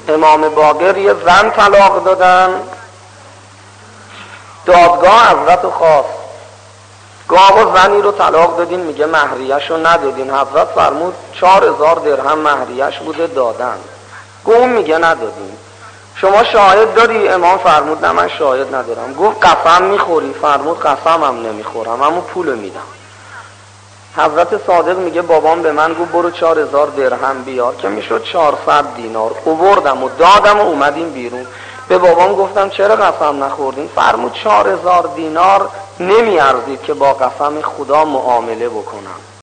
امام باقر یه زن طلاق دادن، دادگاه حضرت رو خواست، گاه زنی رو طلاق دادین، میگه مهریه‌ش رو ندادین. حضرت فرمود 4000 درهم مهریه‌ش بوده دادن. گفت میگه ندادین. شما شاهد داری؟ امام فرمود نه من شاهد ندارم. گفت قسم میخوری؟ فرمود قسمم نمیخورم، اما پول میدم. حضرت صادق میگه بابام به من گفت برو 4000 درهم بیار، که میشد 400 دینار. آوردم و دادم و اومدیم بیرون. به بابام گفتم چرا قسم نخوردین؟ فرمود 4000 دینار نمیارزید که با قسم خدا معامله بکنم.